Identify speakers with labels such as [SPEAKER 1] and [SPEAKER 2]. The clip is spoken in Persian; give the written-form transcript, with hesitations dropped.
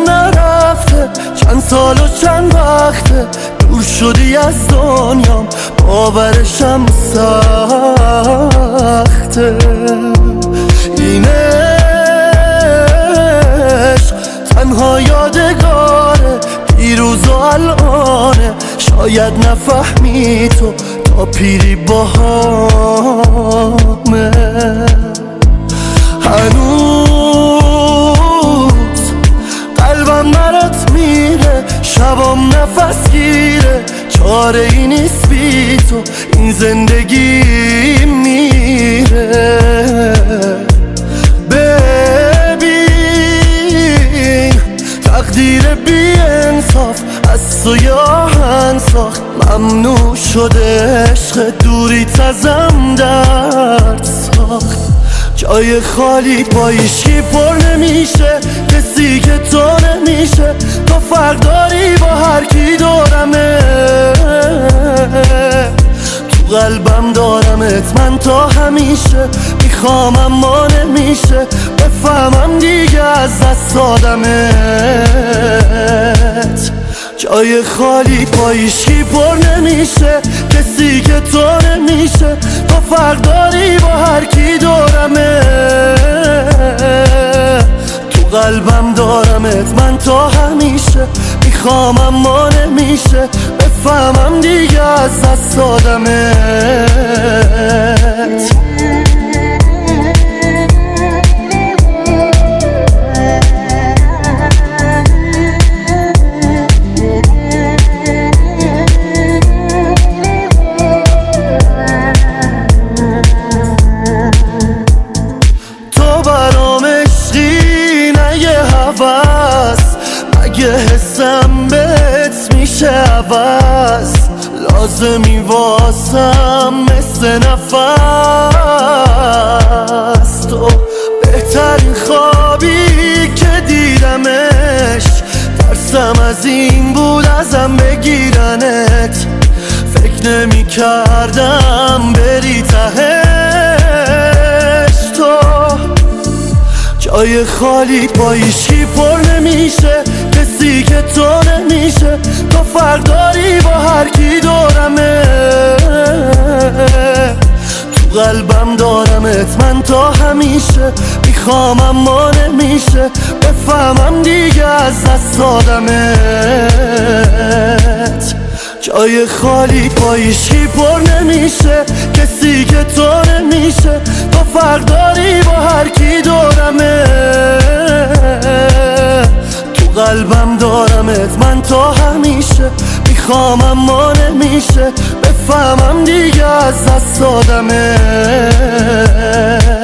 [SPEAKER 1] نرفته، چند سال و چند وقته دور شدی از دنیام، باورشم سخته. این عشق تنها یادگاره، دیروز و الانه، شاید نفهمی تو تا پیری باهامه. هنوز قلبم برات میره، شبام نفس گیره، چاره ای نیست بی تو این زندگی میره. ببین تقدیر بی انصاف از تو آهن ساخت، ممنوع شده عشق، دوریت ازم درد ساخت. جای خالی با هیچکی پر نمیشه، کسی که تو نمیشه، تو فرق داری با هر کی دورمه. تو قلبم دارمت من تا همیشه، میخوام اما نمیشه بفهمم دیگه از دست دادمت. جای خالی با هیچکی پر نمیشه، کسی که تو نمیشه، تو فرق داری با هر کی دورمه. تو قلبم دارمت من تا همیشه، میخوام اما نمیشه بفهمم دیگه از دست دادمت. مگه حسم بهت میشه عوض، لازمی واسم مثل نفس. تو بهترین خوابی که دیدمش، ترسم از این بود ازم بگیرنت، فکر نمی کردم بری تهش. تو جای خالی با هیچکی پر نمیشه، کسی که تو نمیشه، تو فرق داری با هر کی دورمه. تو قلبم دارمت من تا همیشه، میخوام اما نمیشه بفهمم دیگه از دست دادمت. جای خالی با هیچکی پر نمیشه، کسی که تو نمیشه، تو فرق داری با هر کی دورمه. تو قلبم دارمت من تا همیشه، میخوام اما نمیشه بفهمم دیگه از دست دادمت.